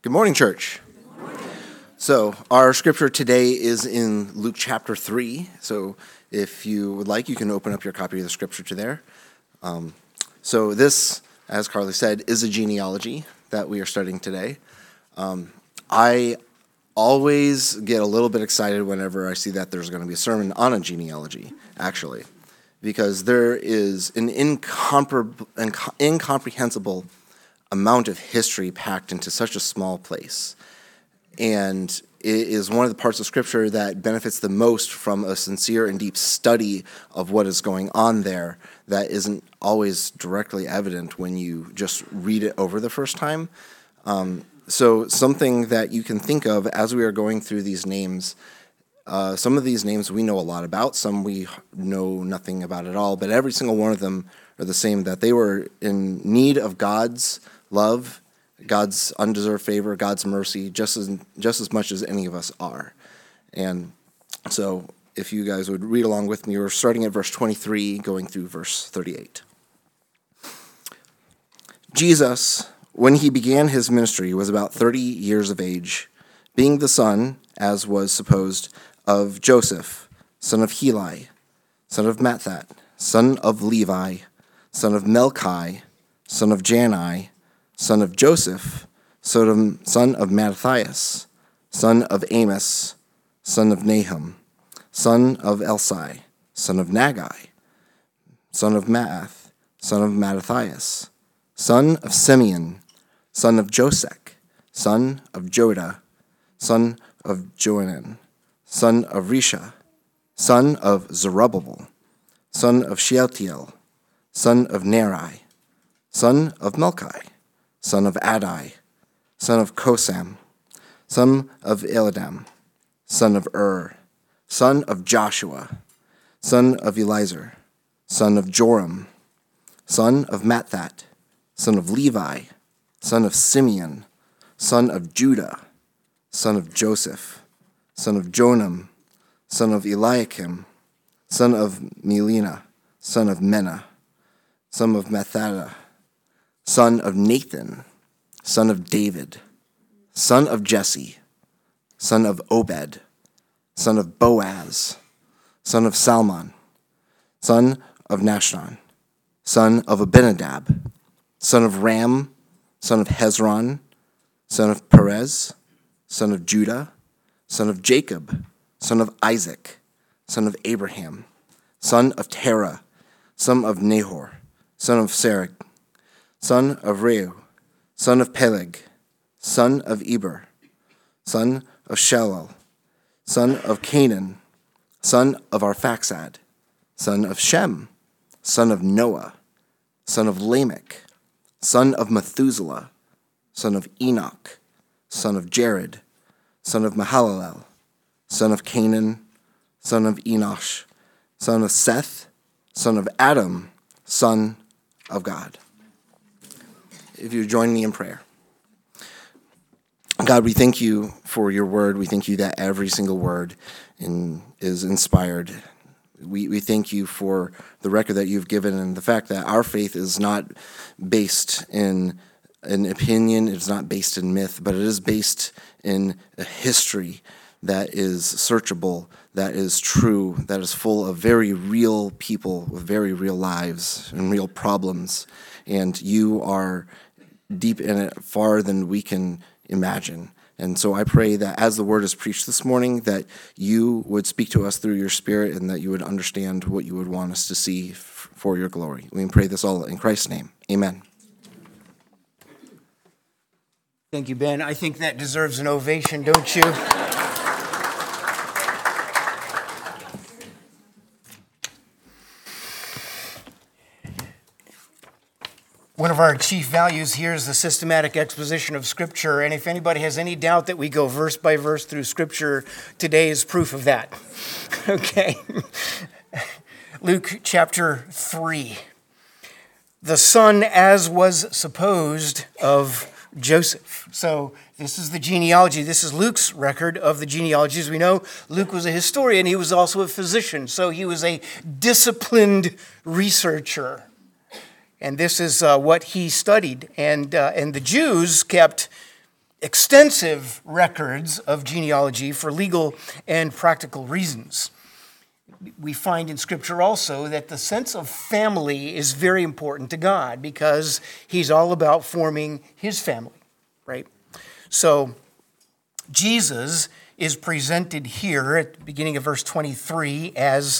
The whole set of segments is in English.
Good morning, church. So our scripture today is in Luke chapter 3. So if you would like, you can open up your copy of the scripture to there. So this, as Carly said, is a genealogy that we are studying today. I always get a little bit excited whenever I see that there's going to be a sermon on a genealogy, actually, because there is an incomprehensible amount of history packed into such a small place. And it is one of the parts of Scripture that benefits the most from a sincere and deep study of what is going on there that isn't always directly evident when you just read it over the first time. So something that you can think of as we are going through these names, some of these names we know a lot about, some we know nothing about at all, but every single one of them are the same, that they were in need of God's love, God's undeserved favor, God's mercy, just as much as any of us are. And so if you guys would read along with me, we're starting at verse 23, going through verse 38. Jesus, when he began his ministry, was about 30 years of age, being the son, as was supposed, of Joseph, son of Heli, son of Matthat, son of Levi, son of Melchi, son of Jani, son of Joseph, son of Mattathias, son of Amos, son of Nahum, son of Elsai, son of Nagai, son of Maath, son of Mattathias, son of Simeon, son of Josek, son of Joda, son of Joanan, son of Risha, son of Zerubbabel, son of Shealtiel, son of Neri, son of Melchi, son of Adai, son of Kosam, son of Eladam, son of son of Joshua, son of Eliezer, son of Joram, son of Matthat, son of Levi, son of Simeon, son of Judah, son of Joseph, son of Jonam, son of Eliakim, son of Melina, son of Menna, son of Mattatha, son of Nathan, son of David, son of Jesse, son of Obed, son of Boaz, son of Salmon, son of Nashon, son of Abinadab, son of Ram, son of Hezron, son of Perez, son of Judah, son of Jacob, son of Isaac, son of Abraham, son of Terah, son of Nahor, son of Serug, son of Reu, son of Peleg, son of Eber, son of Shalal, son of Canaan, son of Arphaxad, son of Shem, son of Noah, son of Lamech, son of Methuselah, son of Enoch, son of Jared, son of Mahalalel, son of Canaan, son of Enosh, son of Seth, son of Adam, son of God. If you join me in prayer. God, we thank you for your word. We thank you that every single word is inspired. We thank you for the record that you've given and the fact that our faith is not based in an opinion, it's not based in myth, but it is based in a history that is searchable, that is true, that is full of very real people with very real lives and real problems. And you are deep in it far than we can imagine. And so I pray that as the word is preached this morning, that you would speak to us through your Spirit and that you would understand what you would want us to see for your glory. We pray this all in Christ's name. Amen. Thank you, Ben. I think that deserves an ovation, don't you? One of our chief values here is the systematic exposition of Scripture, and if anybody has any doubt that we go verse by verse through Scripture, today is proof of that. Okay. Luke chapter 3. The son, as was supposed, of Joseph. So this is the genealogy. This is Luke's record of the genealogy. As we know, Luke was a historian. He was also a physician. So he was a disciplined researcher. And this is what he studied. And the Jews kept extensive records of genealogy for legal and practical reasons. We find in Scripture also that the sense of family is very important to God because he's all about forming his family, right? So Jesus is presented here at the beginning of verse 23 as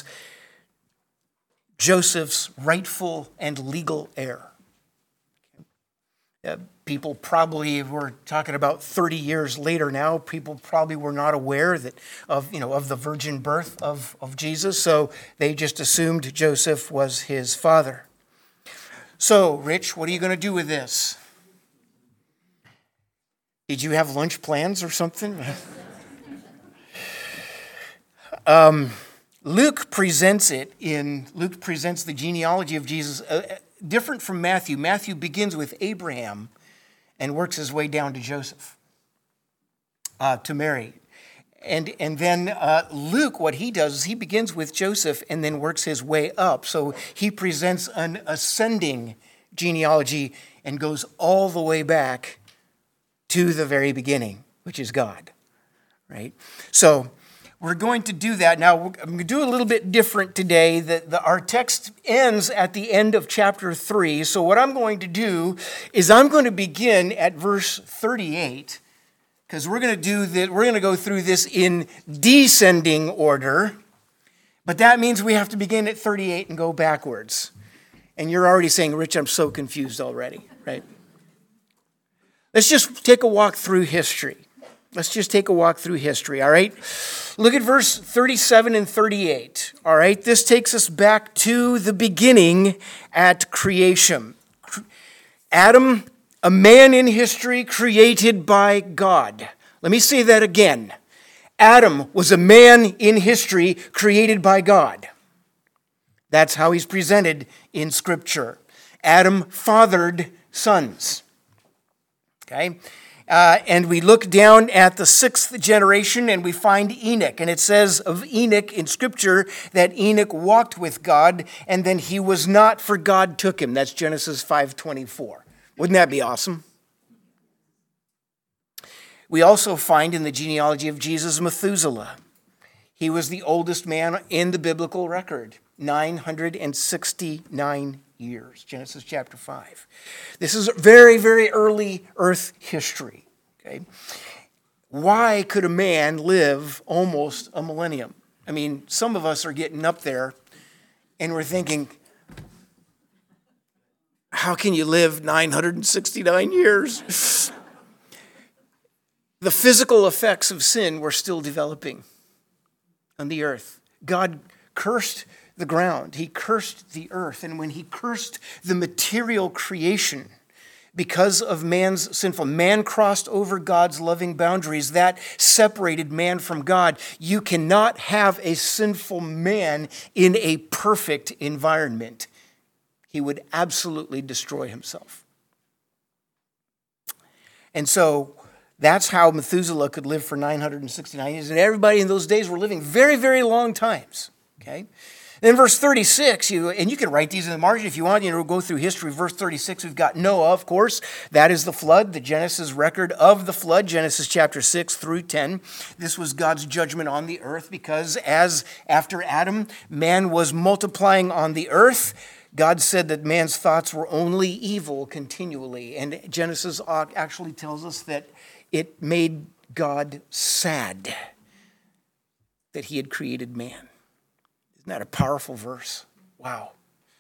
Joseph's rightful and legal heir. People probably were talking about 30 years later now. People probably were not aware of the virgin birth of Jesus, so they just assumed Joseph was his father. So, Rich, what are you going to do with this? Did you have lunch plans or something? Luke presents the genealogy of Jesus different from Matthew. Matthew begins with Abraham and works his way down to Joseph, to Mary. And then Luke, what he does is he begins with Joseph and then works his way up. So he presents an ascending genealogy and goes all the way back to the very beginning, which is God, right? So we're going to do that. Now, I'm going to do a little bit different today. Our text ends at the end of chapter 3. So what I'm going to do is I'm going to begin at verse 38, because we're going to go through this in descending order. But that means we have to begin at 38 and go backwards. And you're already saying, Rich, I'm so confused already, right? Let's just take a walk through history. All right? Look at verse 37 and 38, all right? This takes us back to the beginning at creation. Adam, a man in history created by God. Let me say that again. Adam was a man in history created by God. That's how he's presented in Scripture. Adam fathered sons, okay? And we look down at the 6th generation and we find Enoch. And it says of Enoch in Scripture that Enoch walked with God and then he was not, for God took him. That's Genesis 5:24. Wouldn't that be awesome? We also find in the genealogy of Jesus Methuselah. He was the oldest man in the biblical record, 969 years, Genesis chapter 5. This is very, very early earth history. Okay? Why could a man live almost a millennium? I mean, some of us are getting up there and we're thinking, how can you live 969 years? The physical effects of sin were still developing on the earth. God cursed the ground. He cursed the earth. And when he cursed the material creation, because of man's sinful, man crossed over God's loving boundaries. That separated man from God. You cannot have a sinful man in a perfect environment. He would absolutely destroy himself. And so that's how Methuselah could live for 969 years. And everybody in those days were living very, very long times. Okay? Then verse 36, you can write these in the margin if you want. Go through history. Verse 36, we've got Noah, of course. That is the flood, the Genesis record of the flood, Genesis chapter 6 through 10. This was God's judgment on the earth because as after Adam, man was multiplying on the earth. God said that man's thoughts were only evil continually. And Genesis actually tells us that it made God sad that he had created man. Isn't that a powerful verse? Wow.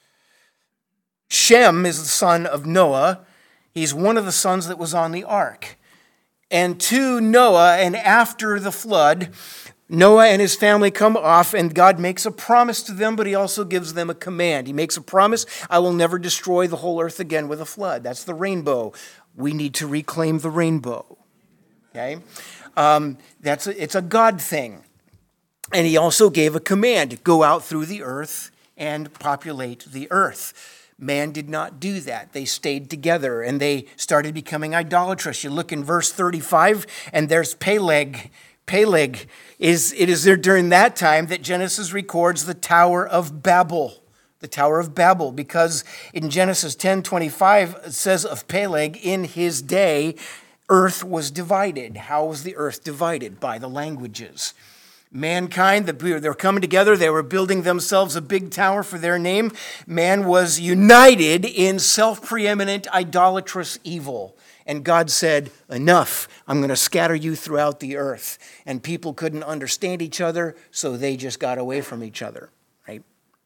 Shem is the son of Noah. He's one of the sons that was on the ark. And to Noah, and after the flood, Noah and his family come off, and God makes a promise to them, but he also gives them a command. He makes a promise, I will never destroy the whole earth again with a flood. That's the rainbow. We need to reclaim the rainbow. Okay? It's a God thing. And he also gave a command, go out through the earth and populate the earth. Man did not do that. They stayed together and they started becoming idolatrous. You look in verse 35 and there's Peleg. Peleg it is there during that time that Genesis records the Tower of Babel. The Tower of Babel, because in Genesis 10:25 it says of Peleg, in his day, earth was divided. How was the earth divided? By the languages. Mankind, they're coming together. They were building themselves a big tower for their name. Man was united in self-preeminent idolatrous evil. And God said, enough, I'm going to scatter you throughout the earth. And people couldn't understand each other, so they just got away from each other, right?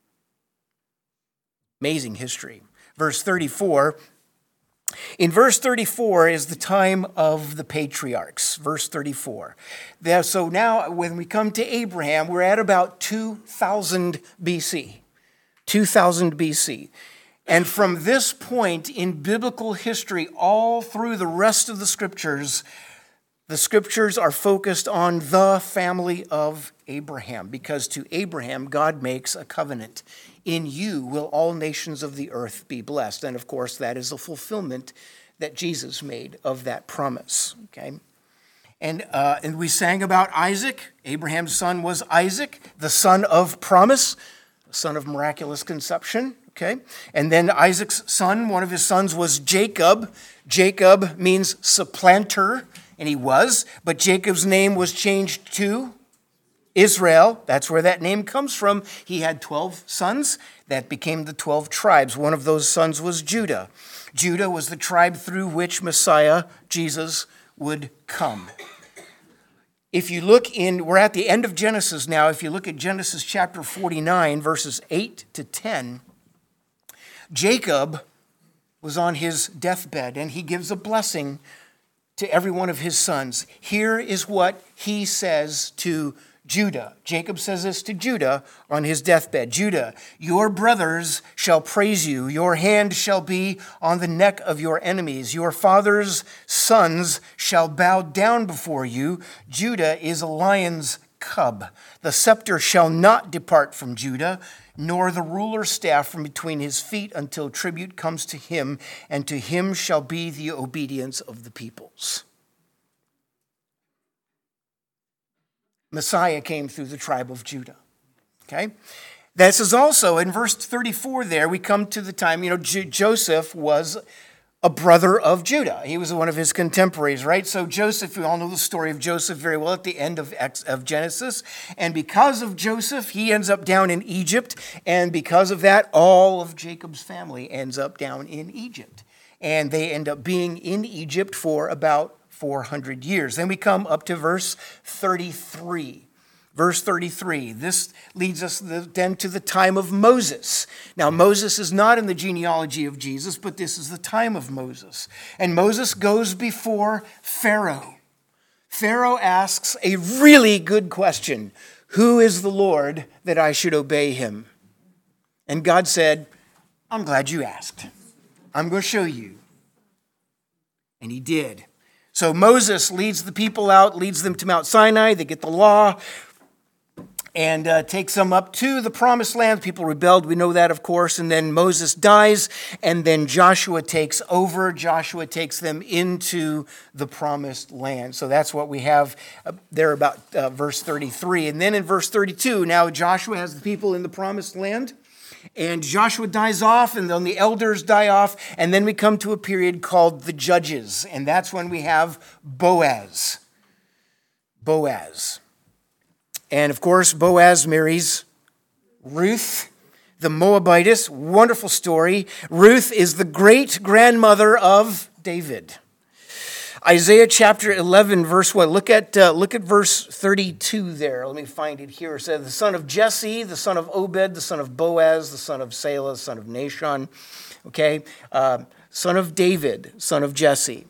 Amazing history. Verse 34. In verse 34 is the time of the patriarchs, verse 34. So now when we come to Abraham, we're at about 2000 BC. 2000 BC. And from this point in biblical history, all through the rest of the scriptures are focused on the family of Abraham, because to Abraham, God makes a covenant. In you will all nations of the earth be blessed. And of course, that is a fulfillment that Jesus made of that promise. Okay? And we sang about Isaac. Abraham's son was Isaac, the son of promise, the son of miraculous conception. Okay? And then Isaac's son, one of his sons was Jacob. Jacob means supplanter, and he was. But Jacob's name was changed to Israel. That's where that name comes from. He had 12 sons. That became the 12 tribes. One of those sons was Judah. Judah was the tribe through which Messiah, Jesus, would come. If you look we're at the end of Genesis now. If you look at Genesis chapter 49, verses 8 to 10, Jacob was on his deathbed, and he gives a blessing to every one of his sons. Here is what he says to Judah. Jacob says this to Judah on his deathbed. Judah, your brothers shall praise you. Your hand shall be on the neck of your enemies. Your father's sons shall bow down before you. Judah is a lion's cub. The scepter shall not depart from Judah, nor the ruler's staff from between his feet until tribute comes to him, and to him shall be the obedience of the peoples. Messiah came through the tribe of Judah. Okay? This is also, in verse 34 there, we come to the time, Joseph was a brother of Judah. He was one of his contemporaries, right? So Joseph, we all know the story of Joseph very well at the end of Genesis. And because of Joseph, he ends up down in Egypt. And because of that, all of Jacob's family ends up down in Egypt. And they end up being in Egypt for about 400 years. Then we come up to verse 33. Verse 33, this leads us then to the time of Moses. Now, Moses is not in the genealogy of Jesus, but this is the time of Moses. And Moses goes before Pharaoh. Pharaoh asks a really good question. Who is the Lord that I should obey him? And God said, I'm glad you asked. I'm going to show you. And he did. So Moses leads the people out, leads them to Mount Sinai. They get the law and takes them up to the promised land. People rebelled. We know that, of course. And then Moses dies, and then Joshua takes over. Joshua takes them into the promised land. So that's what we have there about verse 33. And then in verse 32, now Joshua has the people in the promised land. And Joshua dies off, and then the elders die off, and then we come to a period called the Judges, and that's when we have Boaz. Boaz. And of course, Boaz marries Ruth, the Moabitess. Wonderful story. Ruth is the great-grandmother of David. Isaiah chapter 11, verse 1. Look at verse 32 there. Let me find it here. It says, the son of Jesse, the son of Obed, the son of Boaz, the son of Selah, the son of Nashon. Okay? Son of David, son of Jesse.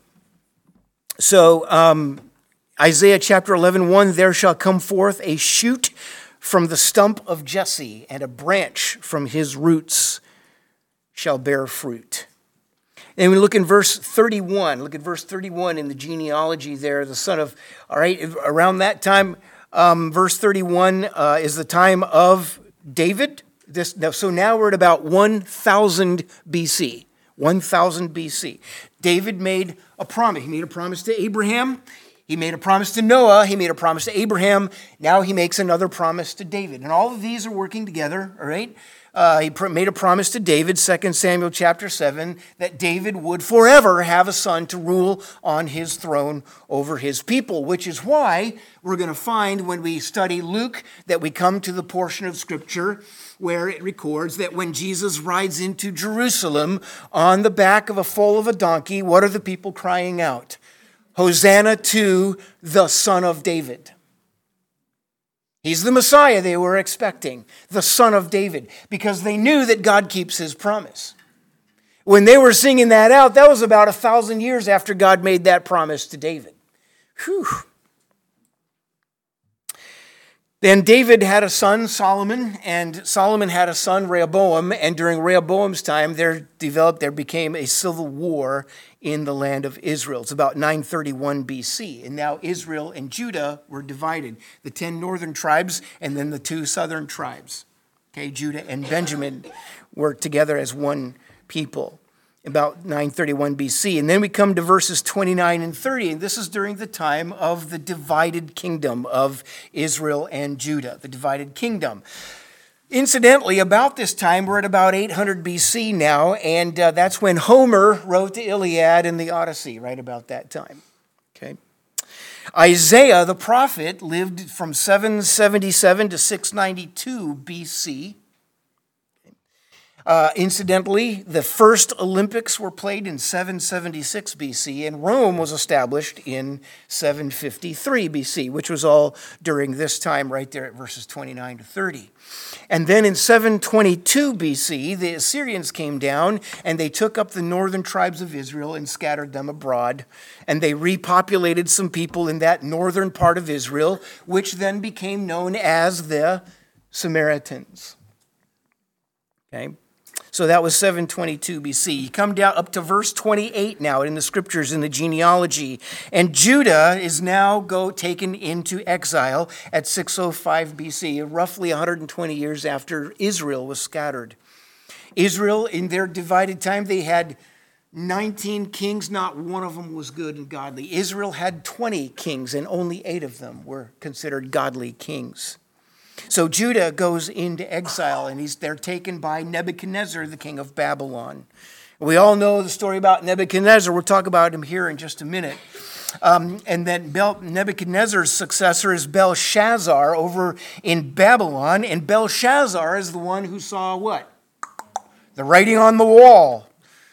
So, Isaiah chapter 11, 1, there shall come forth a shoot from the stump of Jesse, and a branch from his roots shall bear fruit. And we look in verse 31. Look at verse 31 in the genealogy there. The son of, all right, around that time, verse 31 is the time of David. So now we're at about 1000 BC. 1000 BC. David made a promise. He made a promise to Abraham. He made a promise to Noah. He made a promise to Abraham. Now he makes another promise to David. And all of these are working together, all right? He made a promise to David, 2 Samuel chapter 7, that David would forever have a son to rule on his throne over his people, which is why we're going to find when we study Luke that we come to the portion of Scripture where it records that when Jesus rides into Jerusalem on the back of a foal of a donkey, what are the people crying out? Hosanna to the Son of David. He's the Messiah they were expecting, the Son of David, because they knew that God keeps his promise. When they were singing that out, that was about 1,000 years after God made that promise to David. Whew. Then David had a son, Solomon, and Solomon had a son, Rehoboam, and during Rehoboam's time, there became a civil war in the land of Israel. It's about 931 BC, and now Israel and Judah were divided. The 10 northern tribes and then the 2 southern tribes. Okay, Judah and Benjamin worked together as one people. About 931 BC. And then we come to verses 29 and 30, and this is during the time of the divided kingdom of Israel and Judah, the divided kingdom. Incidentally, about this time, we're at about 800 BC now, and that's when Homer wrote the Iliad and the Odyssey, right about that time. Okay. Isaiah, the prophet, lived from 777 to 692 BC. Incidentally, the first Olympics were played in 776 BC, and Rome was established in 753 BC, which was all during this time right there at verses 29 to 30. And then in 722 BC, the Assyrians came down, and they took up the northern tribes of Israel and scattered them abroad, and they repopulated some people in that northern part of Israel, which then became known as the Samaritans. Okay. So that was 722 BC. You come down up to verse 28 now in the scriptures in the genealogy. And Judah is now taken into exile at 605 BC, roughly 120 years after Israel was scattered. Israel, in their divided time, they had 19 kings. Not one of them was good and godly. Israel had 20 kings, and only 8 of them were considered godly kings. So Judah goes into exile, and they're taken by Nebuchadnezzar, the king of Babylon. We all know the story about Nebuchadnezzar. We'll talk about him here in just a minute. And then Nebuchadnezzar's successor is Belshazzar over in Babylon, and Belshazzar is the one who saw what? The writing on the wall.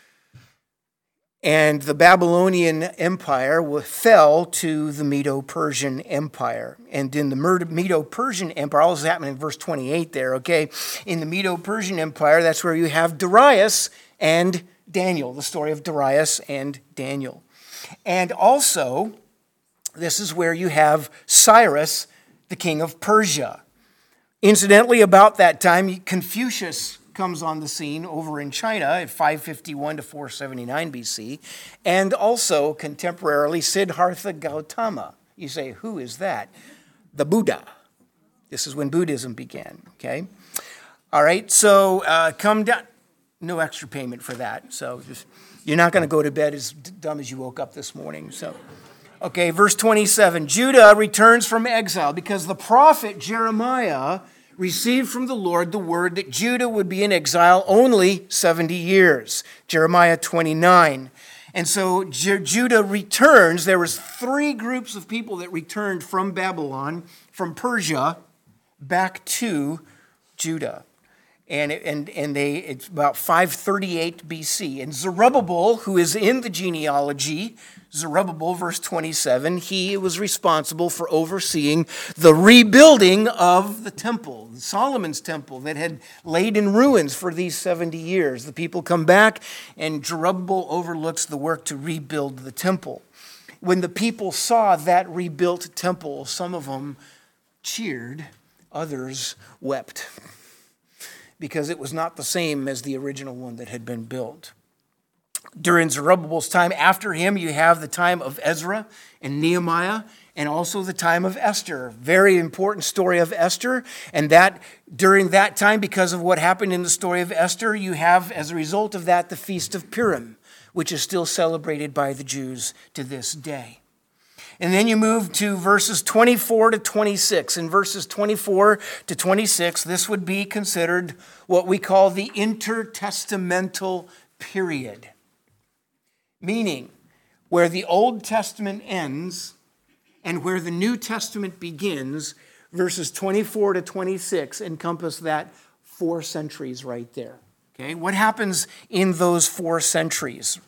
And the Babylonian Empire fell to the Medo-Persian Empire. And in the Medo-Persian Empire, all this is happening in verse 28 there, okay? In the Medo-Persian Empire, that's where you have Darius and Daniel, the story of Darius and Daniel. And also, this is where you have Cyrus, the king of Persia. Incidentally, about that time, Confucius comes on the scene over in China at 551 to 479 BC, and also contemporarily Siddhartha Gautama. You say, who is that? The Buddha. This is when Buddhism began, okay? All right, so come down. No extra payment for that. So you're not going to go to bed as dumb as you woke up this morning. So, okay, verse 27. Judah returns from exile because the prophet Jeremiah received from the Lord the word that Judah would be in exile only 70 years. Jeremiah 29. And so Judah returns. There was 3 groups of people that returned from Babylon, from Persia, back to Judah. And it's about 538 BC. And Zerubbabel, who is in the genealogy, Zerubbabel, verse 27, he was responsible for overseeing the rebuilding of the temple, Solomon's temple that had laid in ruins for these 70 years. The people come back, and Zerubbabel overlooks the work to rebuild the temple. When the people saw that rebuilt temple, some of them cheered, others wept, because it was not the same as the original one that had been built. During Zerubbabel's time, after him, you have the time of Ezra and Nehemiah, and also the time of Esther. Very important story of Esther, and that during that time, because of what happened in the story of Esther, you have, as a result of that, the Feast of Purim, which is still celebrated by the Jews to this day. And then you move to verses 24 to 26. In verses 24 to 26, this would be considered what we call the intertestamental period, meaning where the Old Testament ends and where the New Testament begins. Verses 24 to 26 encompass that 4 centuries right there. Okay, what happens in those 4 centuries?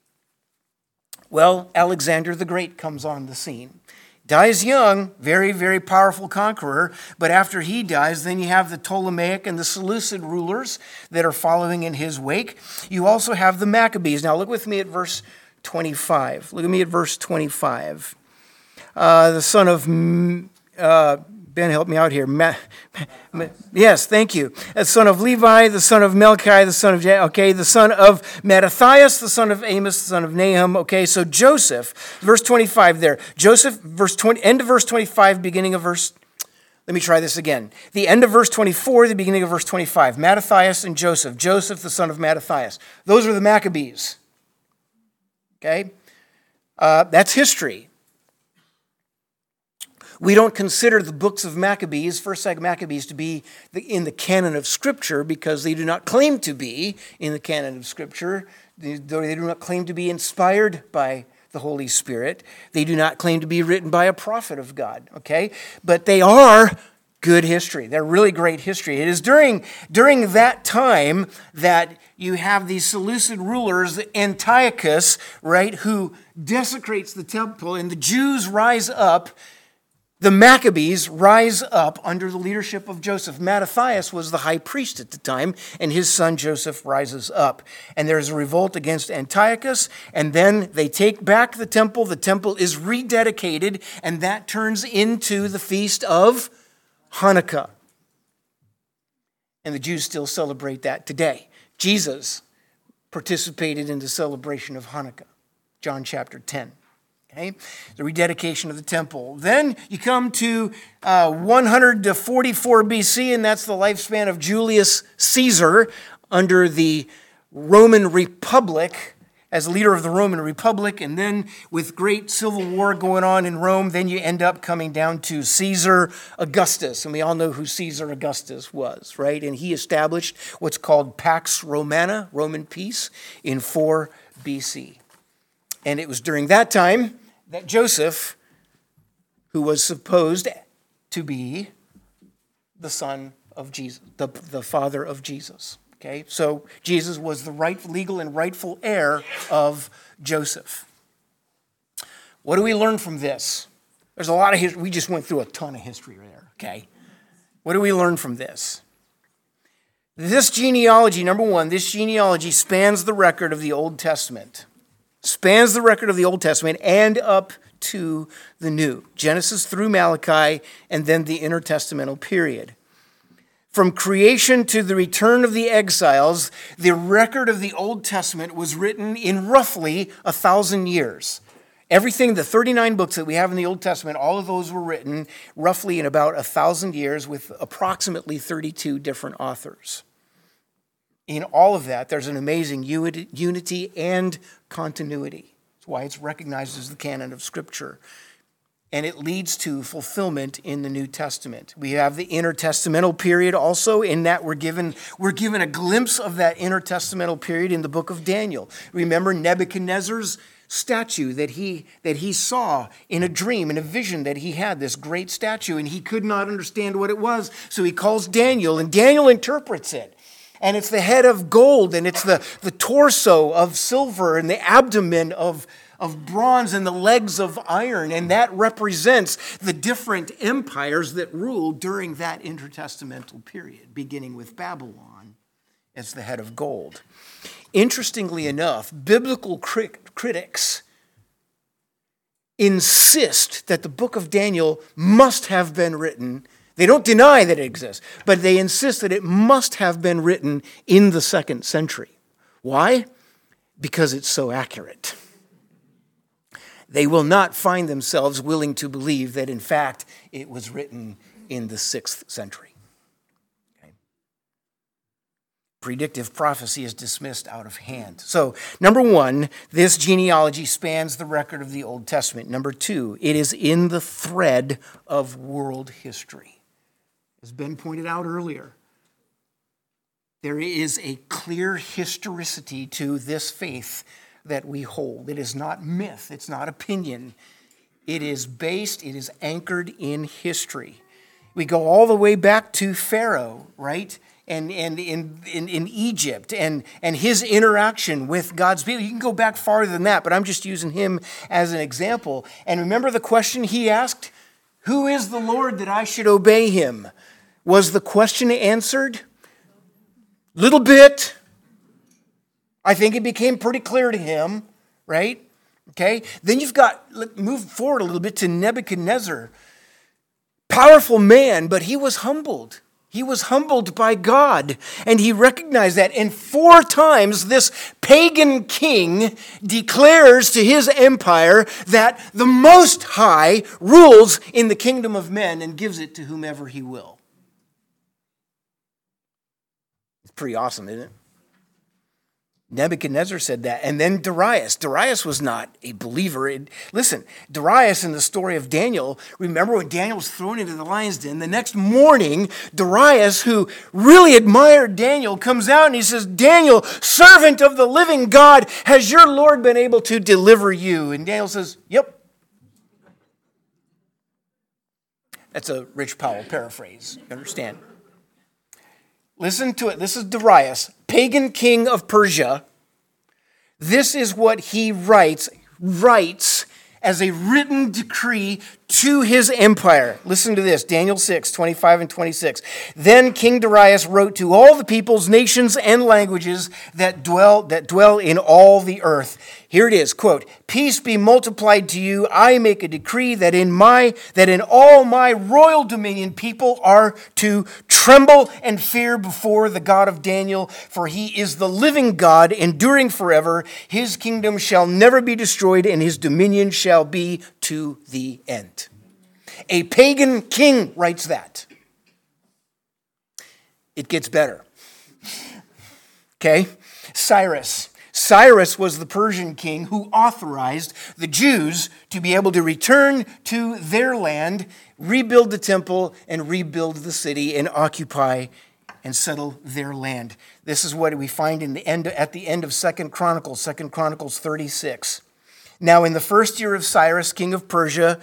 Well, Alexander the Great comes on the scene. Dies young, very, very powerful conqueror, but after he dies, then you have the Ptolemaic and the Seleucid rulers that are following in his wake. You also have the Maccabees. Now look with me at verse 25. Look at me at verse 25. The son of... Ben, help me out here. Yes, thank you. The son of Levi, the son of Melchi, the son of the son of Mattathias, the son of Amos, the son of Nahum. Okay, so Joseph, verse 25 there. Joseph, end of verse 25, beginning of verse. Let me try this again. The end of verse 24, the beginning of verse 25. Mattathias and Joseph. Joseph, the son of Mattathias. Those are the Maccabees. Okay, that's history. We don't consider the books of Maccabees, 1st, 2nd Maccabees, to be in the canon of Scripture because they do not claim to be in the canon of Scripture. They do not claim to be inspired by the Holy Spirit. They do not claim to be written by a prophet of God, okay? But they are good history. They're really great history. It is during that time that you have these Seleucid rulers, Antiochus, right, who desecrates the temple, and the Jews rise up. The Maccabees rise up under the leadership of Joseph. Mattathias was the high priest at the time, and his son Joseph rises up. And there's a revolt against Antiochus, and then they take back the temple. The temple is rededicated, and that turns into the feast of Hanukkah. And the Jews still celebrate that today. Jesus participated in the celebration of Hanukkah, John chapter 10. Okay, the rededication of the temple. Then you come to 144 BC, and that's the lifespan of Julius Caesar under the Roman Republic, as leader of the Roman Republic. And then with great civil war going on in Rome, then you end up coming down to Caesar Augustus. And we all know who Caesar Augustus was, right? And he established what's called Pax Romana, Roman peace, in 4 BC. And it was during that time that Joseph, who was supposed to be the son of Jesus, the father of Jesus. Okay, so Jesus was the legal and rightful heir of Joseph. What do we learn from this? There's a lot of history. We just went through a ton of history there. Okay, what do we learn from this? This genealogy, number one, this genealogy spans the record of the Old Testament. Spans the record of the Old Testament and up to the New. Genesis through Malachi, and then the intertestamental period. From creation to the return of the exiles, the record of the Old Testament was written in roughly 1,000 years. Everything, the 39 books that we have in the Old Testament, all of those were written roughly in about 1,000 years with approximately 32 different authors. In all of that, there's an amazing unity and continuity. That's why it's recognized as the canon of Scripture. And it leads to fulfillment in the New Testament. We have the intertestamental period also, in that we're given a glimpse of that intertestamental period in the book of Daniel. Remember Nebuchadnezzar's statue that he saw in a dream, in a vision that he had, this great statue, and he could not understand what it was. So he calls Daniel, and Daniel interprets it. And it's the head of gold, and it's the torso of silver, and the abdomen of bronze, and the legs of iron. And that represents the different empires that ruled during that intertestamental period, beginning with Babylon as the head of gold. Interestingly enough, biblical critics insist that the book of Daniel must have been written. They don't deny that it exists, but they insist that it must have been written in the 2nd century. Why? Because it's so accurate. They will not find themselves willing to believe that, in fact, it was written in the 6th century. Okay. predictive prophecy is dismissed out of hand. So, number one, this genealogy spans the record of the Old Testament. Number two, it is in the thread of world history. As Ben pointed out earlier, there is a clear historicity to this faith that we hold. It is not myth, it's not opinion. It is anchored in history. We go all the way back to Pharaoh, right? And in Egypt and his interaction with God's people. You can go back farther than that, but I'm just using him as an example. And remember the question he asked? Who is the Lord that I should obey him? Was the question answered? Little bit. I think it became pretty clear to him, right? Okay. Then move forward a little bit to Nebuchadnezzar. Powerful man, but he was humbled. He was humbled by God, and he recognized that. And 4 times this pagan king declares to his empire that the Most High rules in the kingdom of men and gives it to whomever he will. It's pretty awesome, isn't it? Nebuchadnezzar said that. And then Darius. Darius was not a believer. Listen, Darius in the story of Daniel, remember when Daniel was thrown into the lion's den? The next morning, Darius, who really admired Daniel, comes out and he says, Daniel, servant of the living God, has your Lord been able to deliver you? And Daniel says, yep. That's a Rich Powell paraphrase. You understand? Listen to it. This is Darius, pagan king of Persia. This is what he writes as a written decree to his empire. Listen to this, Daniel 6, 25 and 26. Then King Darius wrote to all the peoples, nations, and languages that dwell in all the earth. Here it is, quote, peace be multiplied to you. I make a decree that in all my royal dominion people are to tremble and fear before the God of Daniel, for he is the living God, enduring forever. His kingdom shall never be destroyed, and his dominion shall be to the end. A pagan king writes that. It gets better. Okay? Cyrus was the Persian king who authorized the Jews to be able to return to their land, rebuild the temple, and rebuild the city, and occupy and settle their land. This is what we find at the end of 2 Chronicles 36. Now, in the first year of Cyrus, king of Persia,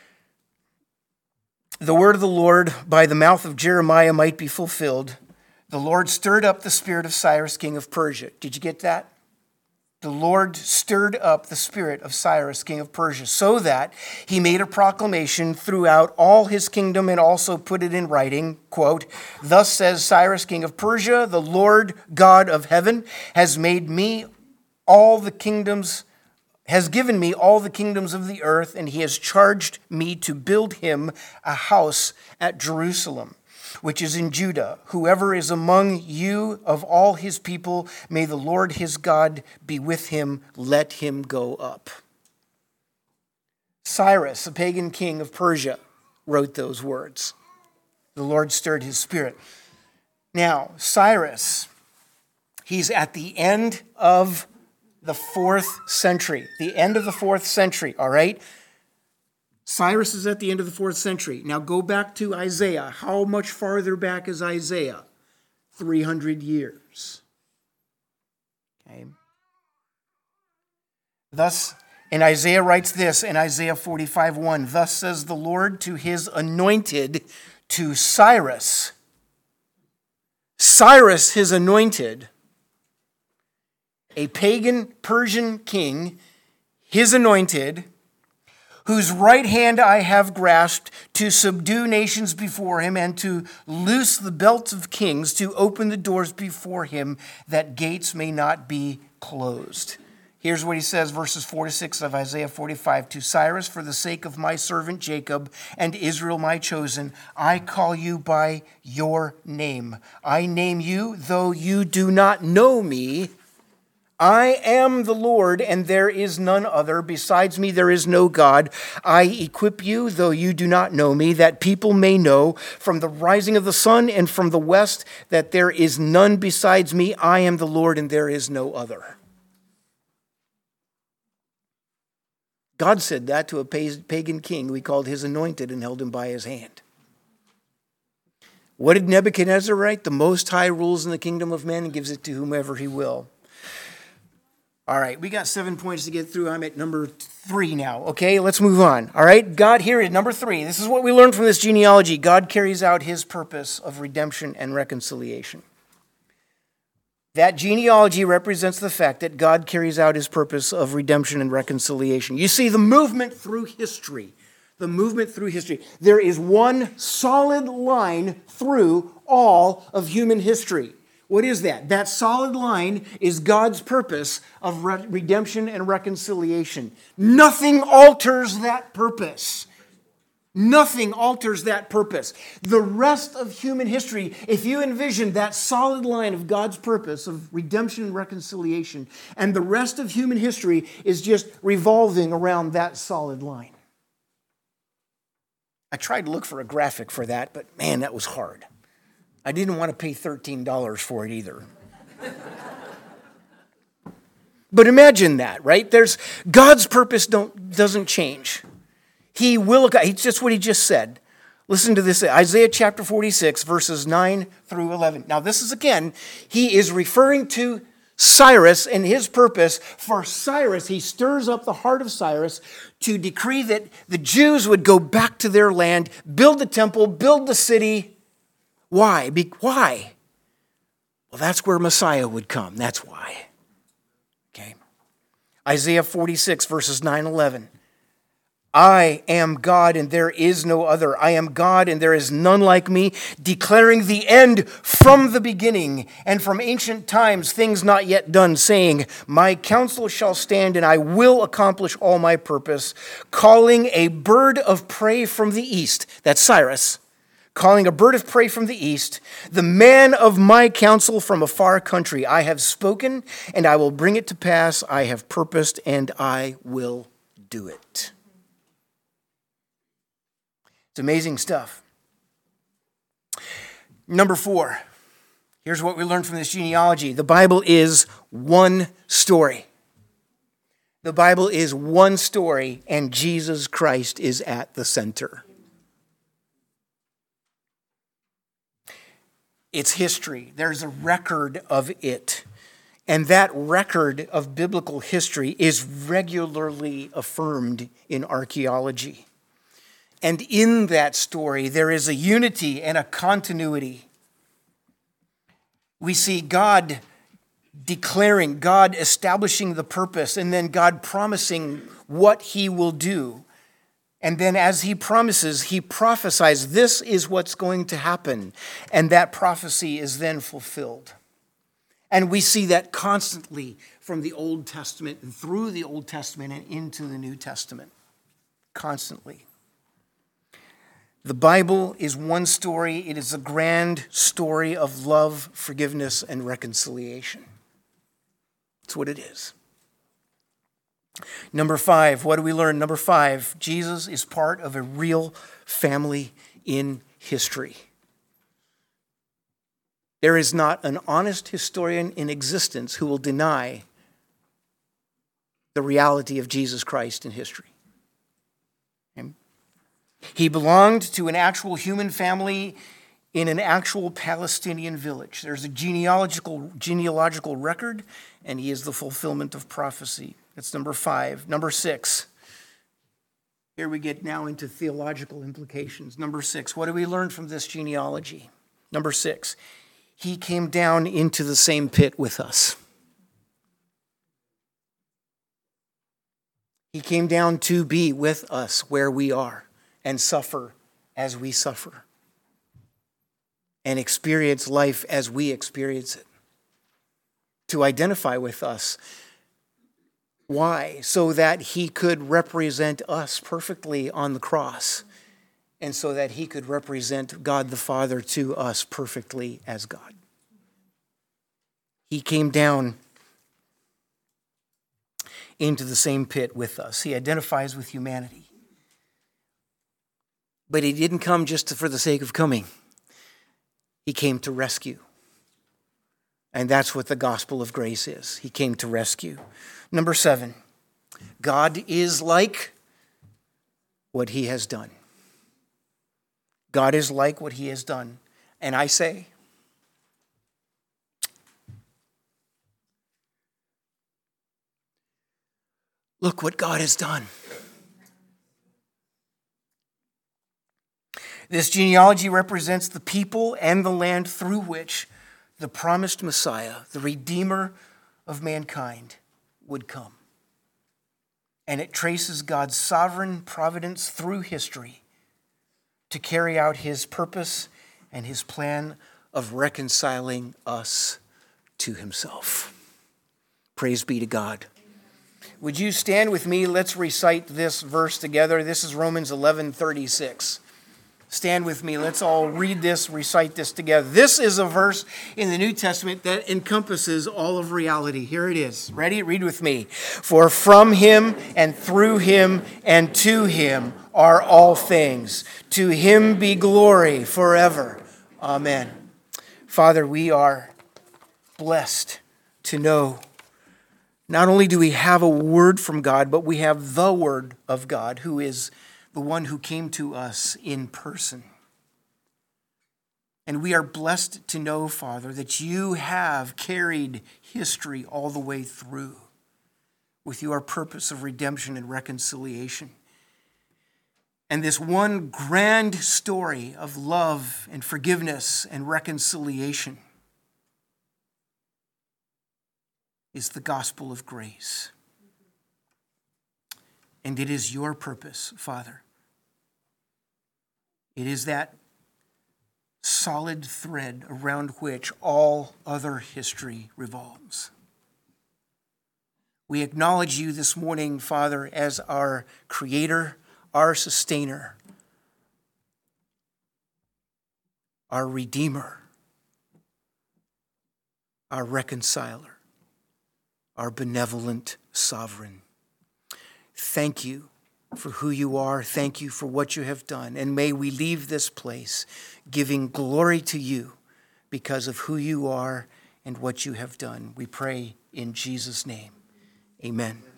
the word of the Lord by the mouth of Jeremiah might be fulfilled. The Lord stirred up the spirit of Cyrus, king of Persia. Did you get that? The Lord stirred up the spirit of Cyrus, king of Persia, so that he made a proclamation throughout all his kingdom and also put it in writing, quote, thus says Cyrus, king of Persia, the Lord God of heaven has given me all the kingdoms of the earth, and he has charged me to build him a house at Jerusalem, which is in Judah. Whoever is among you of all his people, may the Lord his God be with him. Let him go up. Cyrus, a pagan king of Persia, wrote those words. The Lord stirred his spirit. Now, Cyrus, he's at the end of the 4th century. The end of the 4th century, all right? Cyrus is at the end of the 4th century. Now go back to Isaiah. How much farther back is Isaiah? 300 years. Okay. Thus, and Isaiah writes this in Isaiah 45:1. Thus says the Lord to his anointed, to Cyrus. Cyrus, his anointed, a pagan Persian king, his anointed, whose right hand I have grasped to subdue nations before him and to loose the belts of kings, to open the doors before him, that gates may not be closed. Here's what he says, verses 4 to 6 of Isaiah 45. To Cyrus, for the sake of my servant Jacob and Israel my chosen, I call you by your name. I name you, though you do not know me. I am the Lord, and there is none other. Besides me, there is no God. I equip you, though you do not know me, that people may know from the rising of the sun and from the west that there is none besides me. I am the Lord, and there is no other. God said that to a pagan king who he called his anointed and held him by his hand. What did Nebuchadnezzar write? The Most High rules in the kingdom of men and gives it to whomever he will. All right, we got 7 points to get through. I'm at number 3 now. Okay, let's move on. All right, God, here at number 3. This is what we learned from this genealogy. God carries out his purpose of redemption and reconciliation. That genealogy represents the fact that God carries out his purpose of redemption and reconciliation. You see, the movement through history. There is one solid line through all of human history. What is that? That solid line is God's purpose of redemption and reconciliation. Nothing alters that purpose. Nothing alters that purpose. The rest of human history, if you envision that solid line of God's purpose of redemption and reconciliation, and the rest of human history is just revolving around that solid line. I tried to look for a graphic for that, but man, that was hard. I didn't want to pay $13 for it either. But imagine that, right? There's God's purpose doesn't change. He will, it's just what he just said. Listen to this, Isaiah chapter 46, verses 9 through 11. Now this is again, he is referring to Cyrus and his purpose. For Cyrus, he stirs up the heart of Cyrus to decree that the Jews would go back to their land, build the temple, build the city. Why? Why? Well, that's where Messiah would come. That's why. Okay. Isaiah 46, verses 9 and 11. I am God and there is no other. I am God and there is none like me, declaring the end from the beginning and from ancient times, things not yet done, saying, my counsel shall stand and I will accomplish all my purpose, calling a bird of prey from the east. That's Cyrus. Calling a bird of prey from the east, the man of my counsel from a far country. I have spoken and I will bring it to pass. I have purposed and I will do it. It's amazing stuff. Number 4, here's what we learned from this genealogy. The Bible is one story. The Bible is one story, and Jesus Christ is at the center. It's history. There's a record of it. And that record of biblical history is regularly affirmed in archaeology. And in that story, there is a unity and a continuity. We see God declaring, God establishing the purpose, and then God promising what he will do. And then as he promises, he prophesies, this is what's going to happen. And that prophecy is then fulfilled. And we see that constantly from the Old Testament and through the Old Testament and into the New Testament. Constantly. The Bible is one story. It is a grand story of love, forgiveness, and reconciliation. That's what it is. Number 5, what do we learn? Number 5, Jesus is part of a real family in history. There is not an honest historian in existence who will deny the reality of Jesus Christ in history. He belonged to an actual human family in an actual Palestinian village. There's a genealogical record, and he is the fulfillment of prophecy. That's number 5. Number 6. Here we get now into theological implications. Number 6. What do we learn from this genealogy? Number 6. He came down into the same pit with us. He came down to be with us where we are and suffer as we suffer and experience life as we experience it. To identify with us. Why? So that he could represent us perfectly on the cross and so that he could represent God the Father to us perfectly as God. He came down into the same pit with us. He identifies with humanity. But he didn't come just for the sake of coming. He came to rescue. And that's what the gospel of grace is. He came to rescue. Number 7, God is like what he has done. God is like what he has done. And I say, look what God has done. This genealogy represents the people and the land through which the promised Messiah, the Redeemer of mankind, would come. And it traces God's sovereign providence through history to carry out his purpose and his plan of reconciling us to himself. Praise be to God. Would you stand with me? Let's recite this verse together. This is Romans 11:36. Stand with me. Let's all read this, recite this together. This is a verse in the New Testament that encompasses all of reality. Here it is. Ready? Read with me. For from him and through him and to him are all things. To him be glory forever. Amen. Father, we are blessed to know not only do we have a word from God, but we have the Word of God, who is the one who came to us in person. And we are blessed to know, Father, that you have carried history all the way through with your purpose of redemption and reconciliation. And this one grand story of love and forgiveness and reconciliation is the gospel of grace. And it is your purpose, Father. It is that solid thread around which all other history revolves. We acknowledge you this morning, Father, as our Creator, our Sustainer, our Redeemer, our Reconciler, our benevolent Sovereign. Thank you for who you are. Thank you for what you have done. And may we leave this place giving glory to you because of who you are and what you have done. We pray in Jesus' name. Amen.